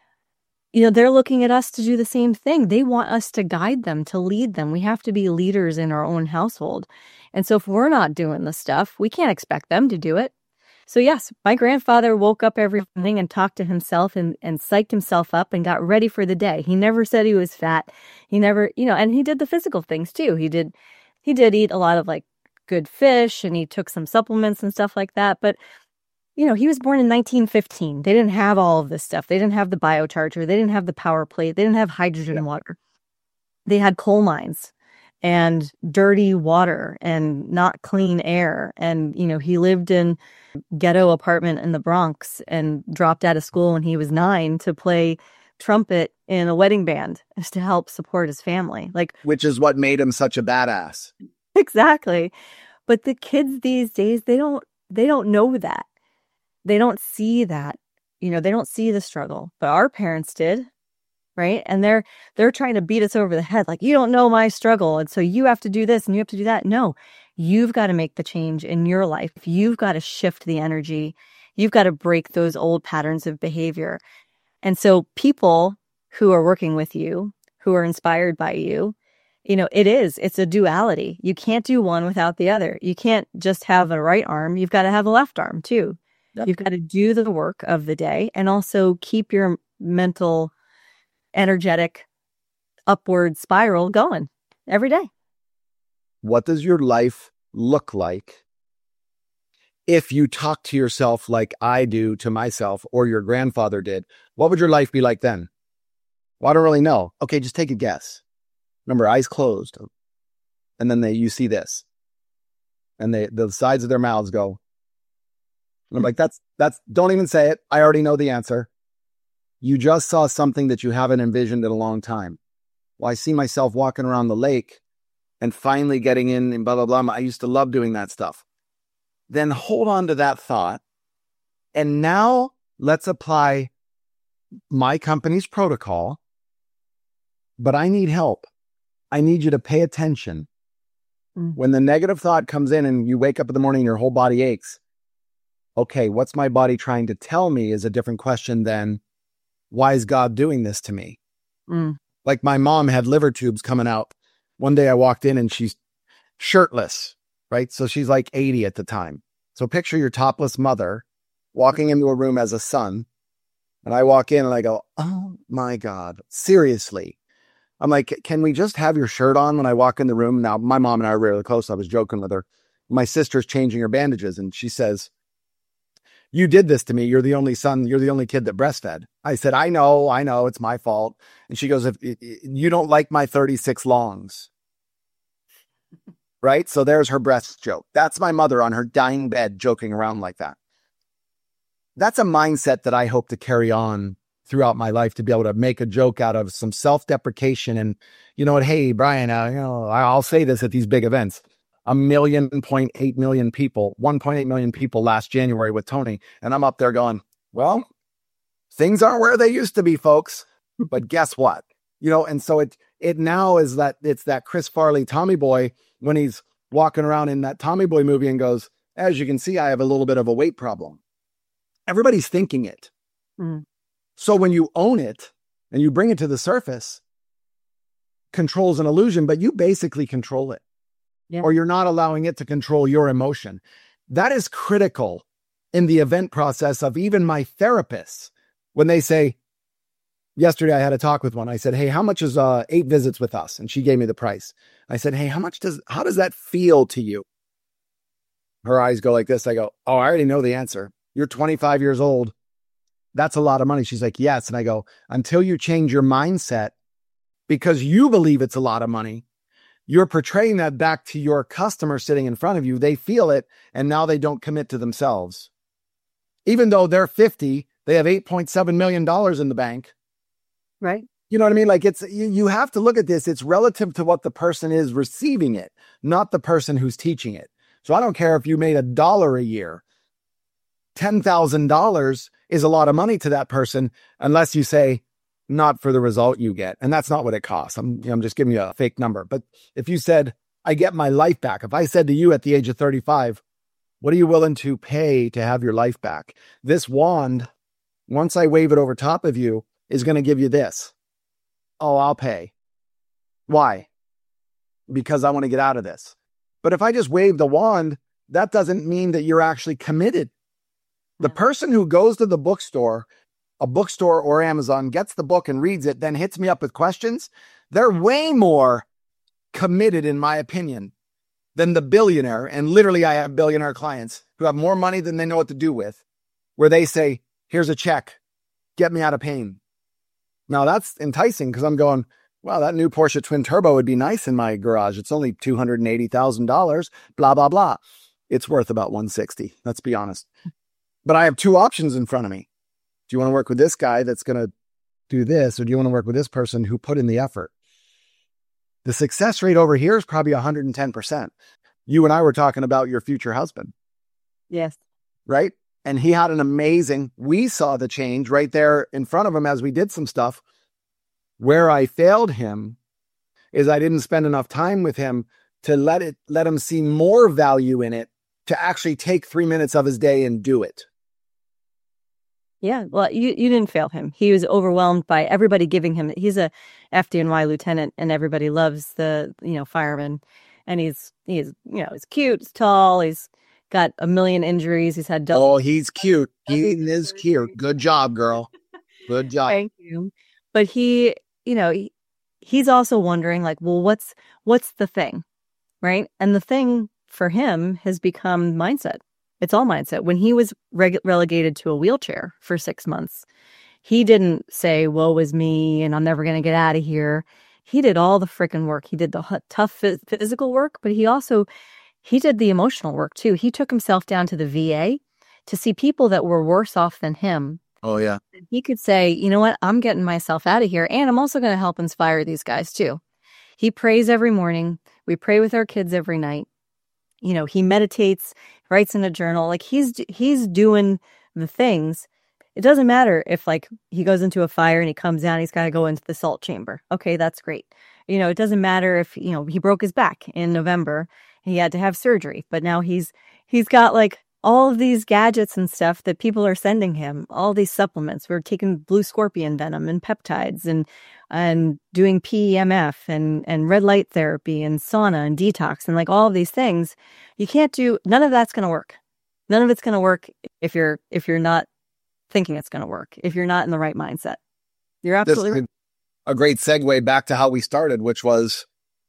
they're looking at us to do the same thing. They want us to guide them, to lead them. We have to be leaders in our own household. And so if we're not doing the stuff, we can't expect them to do it. So yes, my grandfather woke up every morning and talked to himself and psyched himself up and got ready for the day. He never said he was fat. He never, and he did the physical things too. He did eat a lot of like good fish and he took some supplements and stuff like that. But, he was born in 1915. They didn't have all of this stuff. They didn't have the biocharger. They didn't have the power plate. They didn't have hydrogen water. They had coal mines and dirty water and not clean air. And, he lived in ghetto apartment in the Bronx and dropped out of school when he was 9 to play trumpet in a wedding band just to help support his family.
Which is what made him such a badass.
Exactly. But the kids these days, they don't know that. They don't see that. They don't see the struggle. But our parents did, right? And they're trying to beat us over the head like, you don't know my struggle, and so you have to do this and you have to do that. No, you've got to make the change in your life. You've got to shift the energy. You've got to break those old patterns of behavior. And so people who are working with you, who are inspired by you, it's a duality. You can't do one without the other. You can't just have a right arm. You've got to have a left arm too. Yep. You've got to do the work of the day and also keep your mental, energetic, upward spiral going every day.
What does your life look like if you talk to yourself like I do to myself or your grandfather did? What would your life be like then? Well, I don't really know. Okay, just take a guess. Remember, eyes closed. And then you see this. And the sides of their mouths go. And I'm like, that's, don't even say it. I already know the answer. You just saw something that you haven't envisioned in a long time. Well, I see myself walking around the lake and finally getting in and blah, blah, blah. I used to love doing that stuff. Then hold on to that thought. And now let's apply my company's protocol. But I need help. I need you to pay attention. When the negative thought comes in and you wake up in the morning and your whole body aches. Okay, what's my body trying to tell me is a different question than, why is God doing this to me? Like my mom had liver tubes coming out. One day I walked in and she's shirtless, right? So she's like 80 at the time. So picture your topless mother walking into a room as a son. And I walk in and I go, oh my God, seriously. I'm like, can we just have your shirt on when I walk in the room? Now, my mom and I are really close. I was joking with her. My sister's changing her bandages and she says, you did this to me. You're the only son. You're the only kid that breastfed. I said, I know. It's my fault. And she goes, if you don't like my 36 longs. Right? So there's her breast joke. That's my mother on her dying bed joking around like that. That's a mindset that I hope to carry on throughout my life, to be able to make a joke out of some self-deprecation. And you know what? Hey, Brian, I'll say this at these big events. 1.8 million people, 1.8 million people last January with Tony. And I'm up there going, well, things aren't where they used to be, folks. But guess what? And so it now is that it's that Chris Farley Tommy Boy when he's walking around in that Tommy Boy movie and goes, as you can see, I have a little bit of a weight problem. Everybody's thinking it. So when you own it and you bring it to the surface, control's an illusion, but you basically control it. Yeah. Or you're not allowing it to control your emotion. That is critical in the event process of even my therapists. When they say, yesterday I had a talk with one. I said, hey, how much is 8 visits with us? And she gave me the price. I said, hey, how does that feel to you? Her eyes go like this. I go, oh, I already know the answer. You're 25 years old. That's a lot of money. She's like, yes. And I go, until you change your mindset, because you believe it's a lot of money, you're portraying that back to your customer sitting in front of you. They feel it, and now they don't commit to themselves. Even though they're 50, they have $8.7 million in the bank.
Right.
You know what I mean? Like you have to look at this. It's relative to what the person is receiving it, not the person who's teaching it. So I don't care if you made $1 a year. $10,000 is a lot of money to that person, unless you say, not for the result you get. And that's not what it costs. I'm just giving you a fake number. But if you said, I get my life back. If I said to you at the age of 35, what are you willing to pay to have your life back? This wand, once I wave it over top of you, is going to give you this. Oh, I'll pay. Why? Because I want to get out of this. But if I just wave the wand, that doesn't mean that you're actually committed. The person who goes to the bookstore, a bookstore or Amazon, gets the book and reads it, then hits me up with questions, they're way more committed, in my opinion, than the billionaire. And literally I have billionaire clients who have more money than they know what to do with, where they say, here's a check, get me out of pain. Now that's enticing because I'm going, wow, that new Porsche twin turbo would be nice in my garage. It's only $280,000, blah, blah, blah. It's worth about 160. Let's be honest. But I have two options in front of me. Do you want to work with this guy that's going to do this? Or do you want to work with this person who put in the effort? The success rate over here is probably 110%. You and I were talking about your future husband.
Yes.
Right? And he had we saw the change right there in front of him as we did some stuff. Where I failed him is I didn't spend enough time with him to let him see more value in it, to actually take 3 minutes of his day and do it.
Yeah, well, you didn't fail him. He was overwhelmed by everybody giving him. He's a FDNY lieutenant, and everybody loves the fireman. And he's he's cute, he's tall, he's got a million injuries. He's had double.
Oh, he's cute. He is cute. Good job, girl. Good job.
Thank you. But he's also wondering, like, well, what's the thing, right? And the thing for him has become mindset. It's all mindset. When he was relegated to a wheelchair for 6 months, he didn't say, woe is me, and I'm never going to get out of here. He did all the freaking work. He did the tough physical work, but he did the emotional work too. He took himself down to the VA to see people that were worse off than him.
Oh, yeah.
He could say, you know what, I'm getting myself out of here, and I'm also going to help inspire these guys too. He prays every morning. We pray with our kids every night. He meditates, writes in a journal. Like he's doing the things. It doesn't matter if like he goes into a fire and he comes down, he's got to go into the salt chamber. Okay, that's great. It doesn't matter if, he broke his back in November and he had to have surgery, but now he's got like all of these gadgets and stuff that people are sending him, all these supplements. We're taking blue scorpion venom and peptides and doing PEMF and red light therapy and sauna and detox and like all of these things. None of that's going to work. None of it's going to work if you're not thinking it's going to work, if you're not in the right mindset. You're absolutely right.
A great segue back to how we started, which was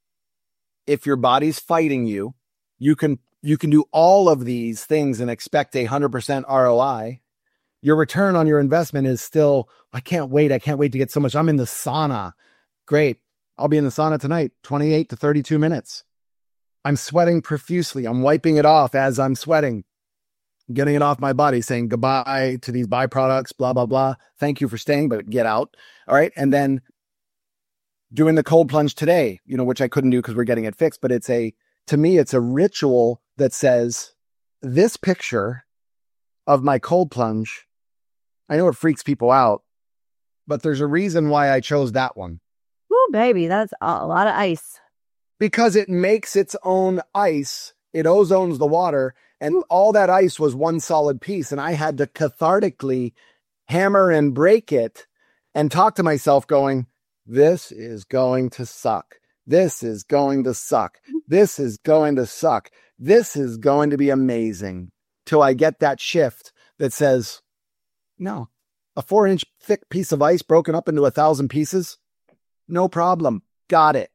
if your body's fighting you, you can do all of these things and expect 100% ROI. Your return on your investment is still, I can't wait to get so much. I'm in the sauna. Great. I'll be in the sauna tonight, 28 to 32 minutes. I'm sweating profusely. I'm wiping it off as I'm sweating, getting it off my body, saying goodbye to these byproducts, blah, blah, blah. Thank you for staying, but get out. All right. And then doing the cold plunge today, which I couldn't do because we're getting it fixed, but to me, it's a ritual that says this picture of my cold plunge. I know it freaks people out, but there's a reason why I chose that one.
Oh, baby, that's a lot of ice.
Because it makes its own ice. It ozones the water, and all that ice was one solid piece. And I had to cathartically hammer and break it and talk to myself going, this is going to suck. This is going to suck. This is going to suck. This is going to be amazing. Till I get that shift that says, no, a 4-inch thick piece of ice broken up into 1,000 pieces. No problem. Got it.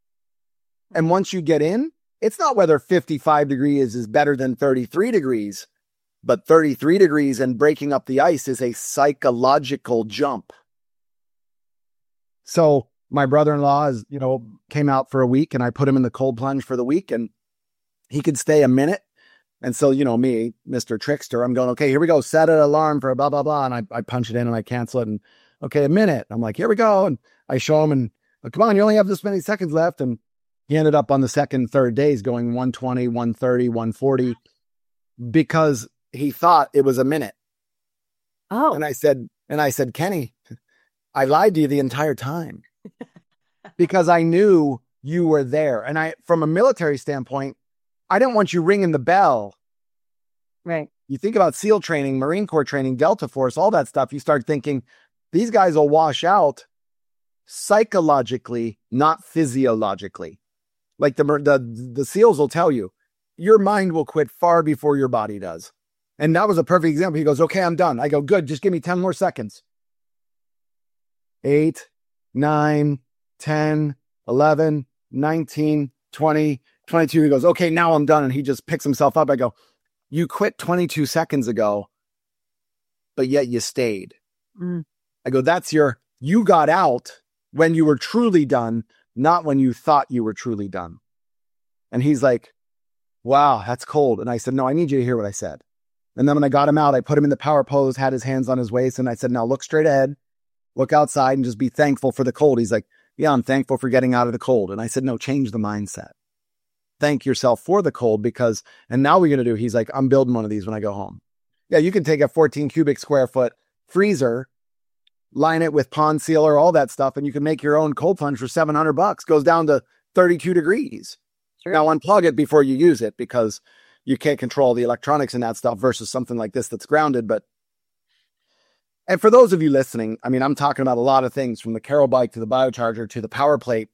And once you get in, it's not whether 55 degrees is better than 33 degrees, but 33 degrees and breaking up the ice is a psychological jump. So my brother-in-law came out for a week and I put him in the cold plunge for the week and he could stay a minute. And so, me, Mr. Trickster, I'm going, okay, here we go. Set an alarm for blah, blah, blah. And I punch it in and I cancel it. And okay, a minute. I'm like, here we go. And I show him and come on, you only have this many seconds left. And he ended up on the second, third days going 120, 130, 140 because he thought it was a minute.
Oh.
And I said, Kenny, I lied to you the entire time because I knew you were there. And from a military standpoint, I didn't want you ringing the bell.
Right.
You think about SEAL training, Marine Corps training, Delta Force, all that stuff. You start thinking these guys will wash out psychologically, not physiologically. Like the SEALs will tell you, your mind will quit far before your body does. And that was a perfect example. He goes, okay, I'm done. I go, good. Just give me 10 more seconds. 8, 9, 10, 11, 19, 20. 22. He goes, okay, now I'm done. And he just picks himself up. I go, you quit 22 seconds ago, but yet you stayed. I go, you got out when you were truly done, not when you thought you were truly done. And he's like, wow, that's cold. And I said, no, I need you to hear what I said. And then when I got him out, I put him in the power pose, had his hands on his waist. And I said, now look straight ahead, look outside and just be thankful for the cold. He's like, yeah, I'm thankful for getting out of the cold. And I said, no, change the mindset. Thank yourself for the cold because, and now we're going to do, he's like, I'm building one of these when I go home. Yeah, you can take a 14 cubic square foot freezer, line it with pond sealer, all that stuff, and you can make your own cold plunge for $700. Goes down to 32 degrees. Sure. Now unplug it before you use it because you can't control the electronics and that stuff versus something like this that's grounded. And for those of you listening, I mean, I'm talking about a lot of things from the Carol bike to the biocharger to the power plate.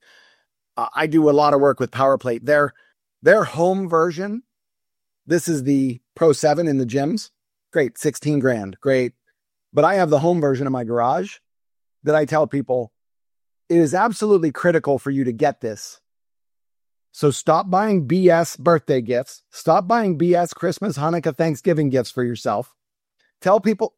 I do a lot of work with power plate. Their home version, this is the Pro 7 in the gyms. Great, 16 grand, great. But I have the home version in my garage that I tell people, it is absolutely critical for you to get this. So stop buying BS birthday gifts. Stop buying BS Christmas, Hanukkah, Thanksgiving gifts for yourself. Tell people,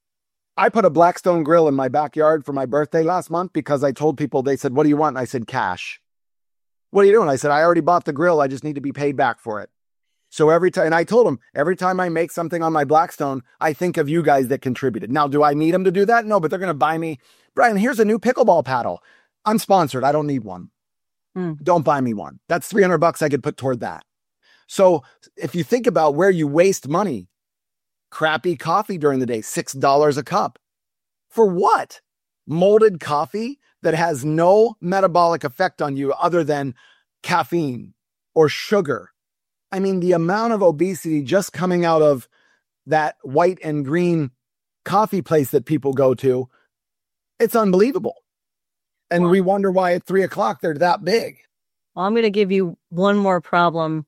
I put a Blackstone grill in my backyard for my birthday last month because I told people, they said, what do you want? And I said, cash. What are you doing? I said, I already bought the grill. I just need to be paid back for it. So every time, and I told them, every time I make something on my Blackstone, I think of you guys that contributed. Now, do I need them to do that? No, but they're going to buy me. Brian, here's a new pickleball paddle. I'm sponsored. I don't need one. Don't buy me one. That's $300 I could put toward that. So if you think about where you waste money, crappy coffee during the day, $6 a cup. For what? Molded coffee that has no metabolic effect on you other than caffeine or sugar. I mean, the amount of obesity just coming out of that white and green coffee place that people go to, it's unbelievable. And we wonder why at 3:00 they're that big.
Well, I'm going to give you one more problem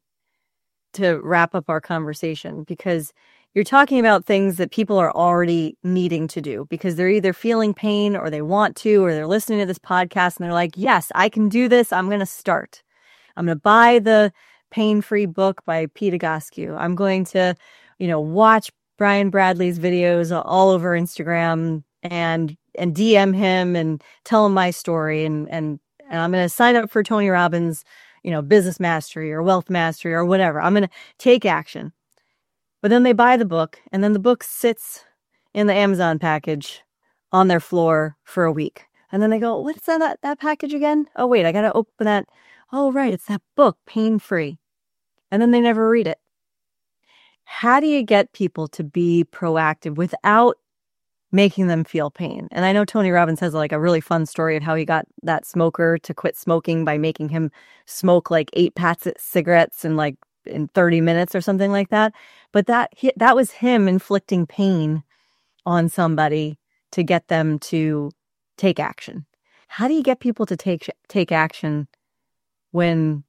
to wrap up our conversation because you're talking about things that people are already needing to do because they're either feeling pain or they want to, or they're listening to this podcast and they're like, yes, I can do this. I'm going to start. I'm going to buy the Pain-Free book by Pete Egoscue. I'm going to, watch Brian Bradley's videos all over Instagram and DM him and tell him my story. And I'm going to sign up for Tony Robbins, business mastery or wealth mastery or whatever. I'm going to take action. But then they buy the book and then the book sits in the Amazon package on their floor for a week. And then they go, what's that package again? Oh, wait, I got to open that. Oh, right. It's that book, Pain-Free. And then they never read it. How do you get people to be proactive without making them feel pain? And I know Tony Robbins has like a really fun story of how he got that smoker to quit smoking by making him smoke like 8 packs of cigarettes in 30 minutes or something like that. But that was him inflicting pain on somebody to get them to take action. How do you get people to take action when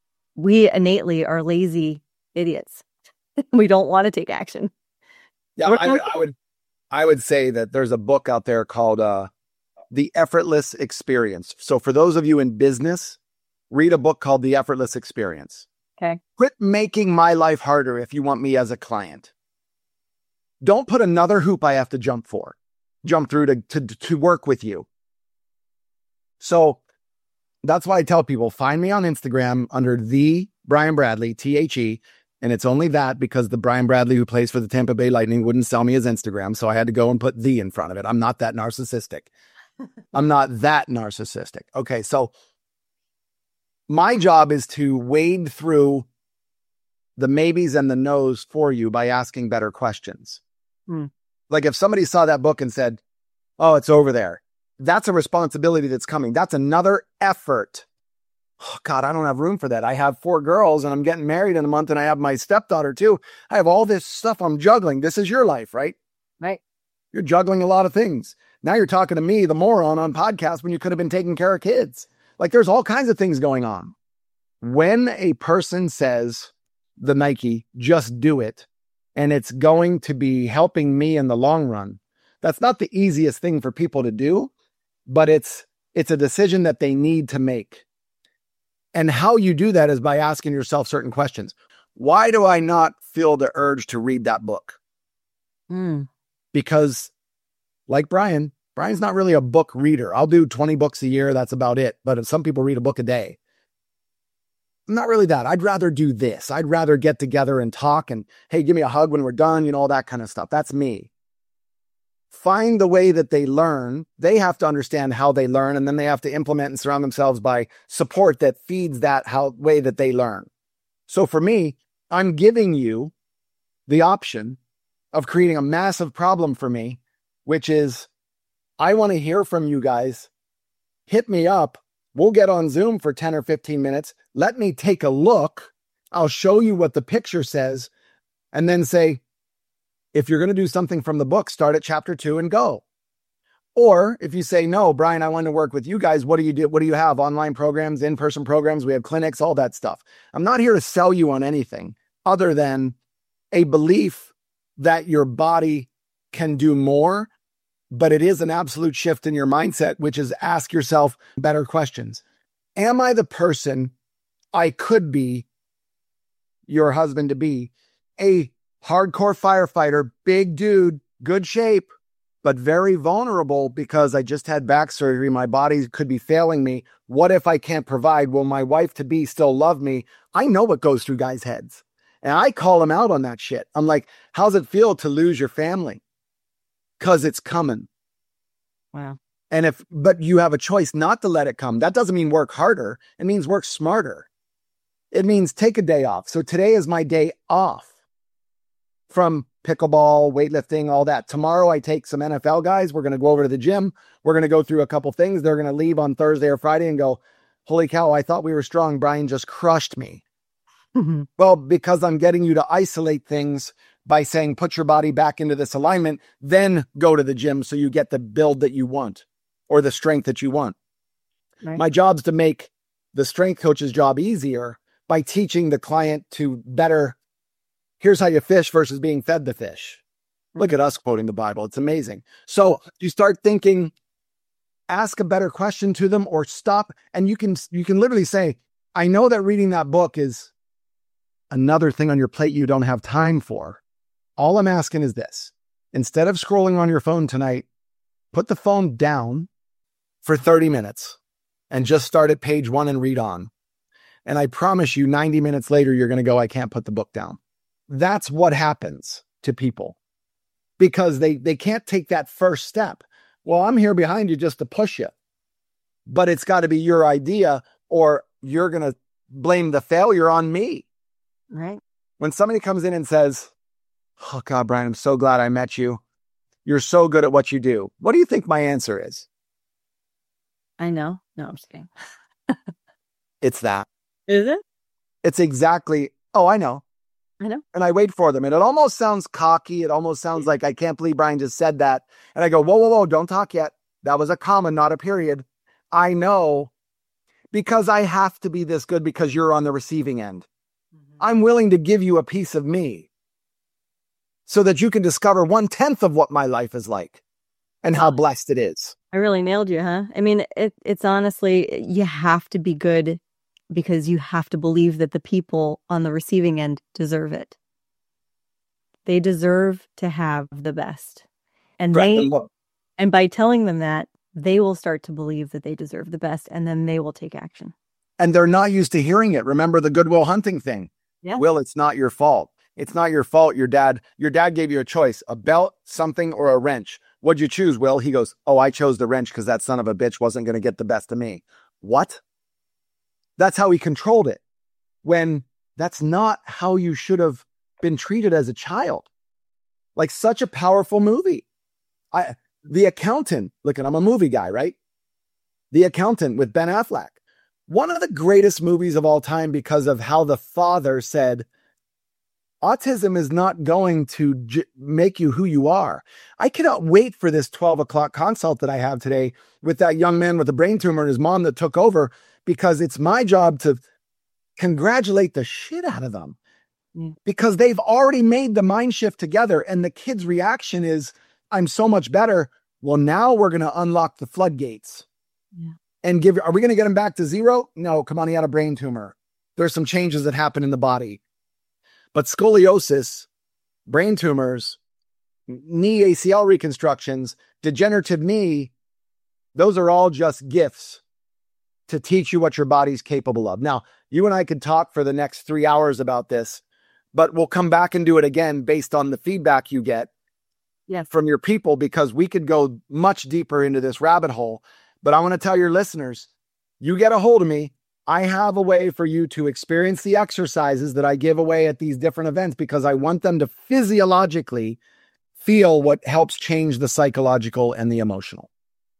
we innately are lazy idiots? We don't want to take action.
Yeah, I would say that there's a book out there called The Effortless Experience. So for those of you in business, read a book called The Effortless Experience.
Okay.
Quit making my life harder if you want me as a client. Don't put another hoop I have to jump through to work with you. So that's why I tell people, find me on Instagram under the Brian Bradley, THE. And it's only that because the Brian Bradley who plays for the Tampa Bay Lightning wouldn't sell me his Instagram. So I had to go and put the in front of it. I'm not that narcissistic. Okay. So my job is to wade through the maybes and the no's for you by asking better questions. Like if somebody saw that book and said, oh, it's over there. That's a responsibility that's coming. That's another effort. Oh, God, I don't have room for that. I have 4 girls and I'm getting married in a month and I have my stepdaughter too. I have all this stuff I'm juggling. This is your life, right?
Right.
You're juggling a lot of things. Now you're talking to me, the moron on podcast when you could have been taking care of kids. Like there's all kinds of things going on. When a person says the Nike, just do it, and it's going to be helping me in the long run, that's not the easiest thing for people to do, but it's a decision that they need to make. And how you do that is by asking yourself certain questions. Why do I not feel the urge to read that book? Because like Brian's not really a book reader. I'll do 20 books a year. That's about it. But some people read a book a day. I'm not really that. I'd rather do this. I'd rather get together and talk and, hey, give me a hug when we're done, all that kind of stuff. That's me. Find the way that they learn. They have to understand how they learn, and then they have to implement and surround themselves by support that feeds that way that they learn. So for me, I'm giving you the option of creating a massive problem for me, which is I want to hear from you guys. Hit me up. We'll get on Zoom for 10 or 15 minutes. Let me take a look. I'll show you what the picture says, and then say, if you're going to do something from the book, start at chapter 2 and go. Or if you say, no, Brian, I want to work with you guys. What do you do? What do you have? Online programs, in-person programs. We have clinics, all that stuff. I'm not here to sell you on anything other than a belief that your body can do more, but it is an absolute shift in your mindset, which is ask yourself better questions. Am I the person I could be, your husband to be, a hardcore firefighter, big dude, good shape, but very vulnerable because I just had back surgery. My body could be failing me. What if I can't provide? Will my wife to be still love me? I know what goes through guys' heads. And I call them out on that shit. I'm like, how's it feel to lose your family? Because it's coming.
Wow.
But you have a choice not to let it come. That doesn't mean work harder. It means work smarter. It means take a day off. So today is my day off from pickleball, weightlifting, all that. Tomorrow I take some NFL guys. We're going to go over to the gym. We're going to go through a couple things. They're going to leave on Thursday or Friday and go, holy cow, I thought we were strong. Brian just crushed me. Well, because I'm getting you to isolate things by saying, put your body back into this alignment, then go to the gym so you get the build that you want or the strength that you want. Right. My job's to make the strength coach's job easier by teaching the client to better, here's how you fish versus being fed the fish. Look at us quoting the Bible. It's amazing. So you start thinking, ask a better question to them or stop. And you can literally say, I know that reading that book is another thing on your plate you don't have time for. All I'm asking is this. Instead of scrolling on your phone tonight, put the phone down for 30 minutes and just start at page 1 and read on. And I promise you 90 minutes later, you're going to go, I can't put the book down. That's what happens to people because they can't take that first step. Well, I'm here behind you just to push you, but it's got to be your idea or you're going to blame the failure on me.
Right.
When somebody comes in and says, oh God, Brian, I'm so glad I met you. You're so good at what you do. What do you think my answer is?
I know. No, I'm just kidding.
It's that.
Is it?
It's exactly, oh, I know.
I know.
And I wait for them. And it almost sounds cocky. It almost sounds like, I can't believe Brian just said that. And I go, whoa, don't talk yet. That was a comma, not a period. I know because I have to be this good because you're on the receiving end. I'm willing to give you a piece of me so that you can discover 1/10 of what my life is like and how blessed it is.
I really nailed you, huh? I mean, it's honestly, you have to be good because you have to believe that the people on the receiving end deserve it. They deserve to have the best. And and by telling them that, they will start to believe that they deserve the best and then they will take action.
And they're not used to hearing it. Remember the Good Will Hunting thing. Yeah. Will, it's not your fault. It's not your fault. Your dad gave you a choice, a belt, something, or a wrench. What'd you choose, Will? He goes, oh, I chose the wrench because that son of a bitch wasn't going to get the best of me. What? That's how he controlled it. When that's not how you should have been treated as a child. Like such a powerful movie. The Accountant, look, I'm a movie guy, right? The Accountant with Ben Affleck. One of the greatest movies of all time because of how the father said, autism is not going to make you who you are. I cannot wait for this 12 o'clock consult that I have today with that young man with a brain tumor and his mom that took over because it's my job to congratulate the shit out of them because they've already made the mind shift together and the kid's reaction is, I'm so much better. Well, now we're going to unlock the floodgates. Yeah. and are we going to get him back to zero? No, come on, he had a brain tumor. There's some changes that happen in the body. But scoliosis, brain tumors, knee ACL reconstructions, degenerative knee, those are all just gifts to teach you what your body's capable of. Now, you and I could talk for the next 3 hours about this, but we'll come back and do it again based on the feedback you get from your people, because we could go much deeper into this rabbit hole. But I want to tell your listeners, you get a hold of me. I have a way for you to experience the exercises that I give away at these different events, because I want them to physiologically feel what helps change the psychological and the emotional.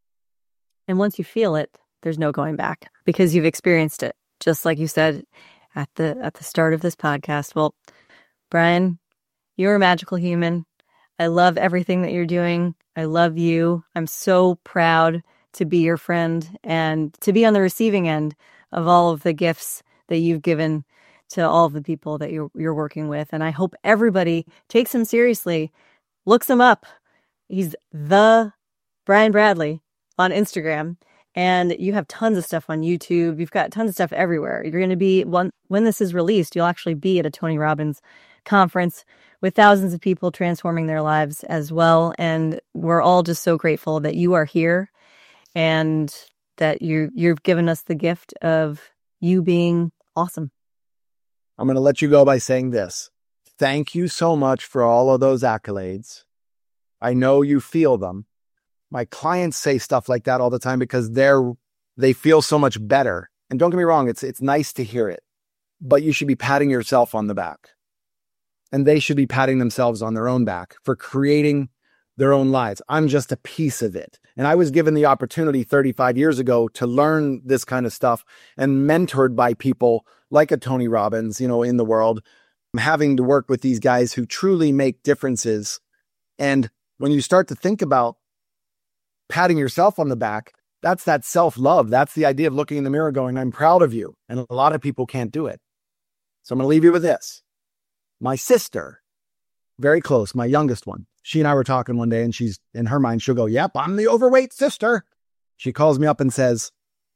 And once you feel it, there's no going back, because you've experienced it. Just like you said at the start of this podcast. Well, Brian, you're a magical human. I love everything that you're doing. I love you. I'm so proud to be your friend and to be on the receiving end of all of the gifts that you've given to all of the people that you're working with. And I hope everybody takes him seriously, looks him up. He's the Brian Bradley on Instagram. And you have tons of stuff on YouTube. You've got tons of stuff everywhere. You're going to be, when this is released, you'll actually be at a Tony Robbins conference with thousands of people transforming their lives as well. And we're all just so grateful that you are here and that you've given us the gift of you being awesome.
I'm going to let you go by saying this. Thank you so much for all of those accolades. I know you feel them. My clients say stuff like that all the time because they feel so much better. And don't get me wrong, it's nice to hear it, but you should be patting yourself on the back. And they should be patting themselves on their own back for creating their own lives. I'm just a piece of it. And I was given the opportunity 35 years ago to learn this kind of stuff and mentored by people like a Tony Robbins, in the world. I'm having to work with these guys who truly make differences. And when you start to think about patting yourself on the back, that's that self-love. That's the idea of looking in the mirror going, I'm proud of you. And a lot of people can't do it. So I'm going to leave you with this. My sister, very close, my youngest one, she and I were talking one day, and she's, in her mind, she'll go, yep, I'm the overweight sister. She calls me up and says,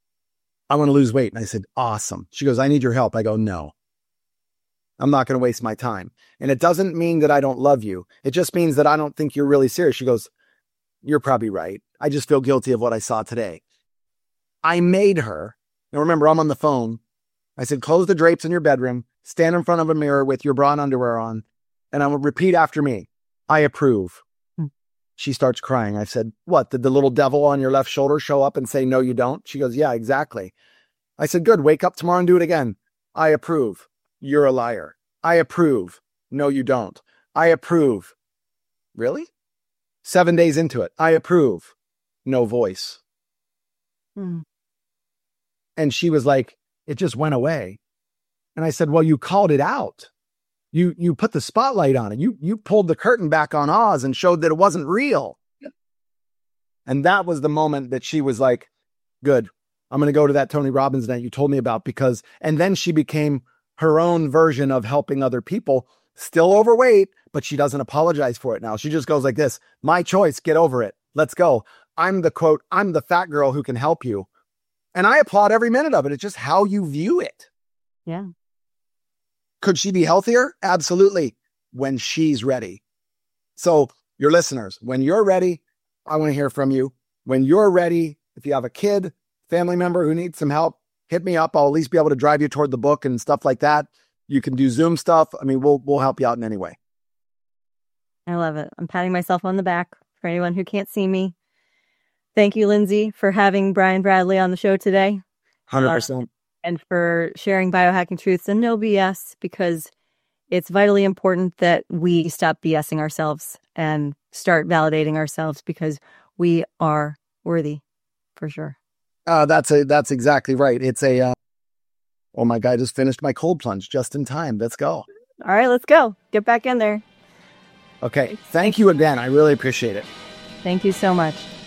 I want to lose weight. And I said, awesome. She goes, I need your help. I go, no, I'm not going to waste my time. And it doesn't mean that I don't love you. It just means that I don't think you're really serious. She goes, you're probably right. I just feel guilty of what I saw today. I made her, and remember, I'm on the phone. I said, close the drapes in your bedroom, stand in front of a mirror with your bra and underwear on, and I will repeat after me. I approve. She starts crying. I said, what, did the little devil on your left shoulder show up and say, no, you don't? She goes, yeah, exactly. I said, good, wake up tomorrow and do it again. I approve. You're a liar. I approve. No, you don't. I approve. Really? 7 days into it. I approve. No voice. And she was like, it just went away. And I said, well, you called it out. You put the spotlight on it. You pulled the curtain back on Oz and showed that it wasn't real. And that was the moment that she was like, good, I'm going to go to that Tony Robbins event you told me about, and then she became her own version of helping other people, still overweight, but she doesn't apologize for it now. She just goes like this, my choice, get over it. Let's go. I'm the fat girl who can help you. And I applaud every minute of it. It's just how you view it.
Yeah.
Could she be healthier? Absolutely. When she's ready. So your listeners, when you're ready, I want to hear from you. When you're ready, if you have a kid, family member who needs some help, hit me up. I'll at least be able to drive you toward the book and stuff like that. You can do Zoom stuff. I mean, we'll help you out in any way.
I love it. I'm patting myself on the back for anyone who can't see me. Thank you, Lindsay, for having Brian Bradley on the show today.
100%.
And for sharing biohacking truths and no BS, because it's vitally important that we stop BSing ourselves and start validating ourselves, because we are worthy for sure.
That's exactly right. It's oh my God, I just finished my cold plunge just in time. Let's go.
All right, let's go. Get back in there.
Okay. Thank you again. I really appreciate it.
Thank you so much.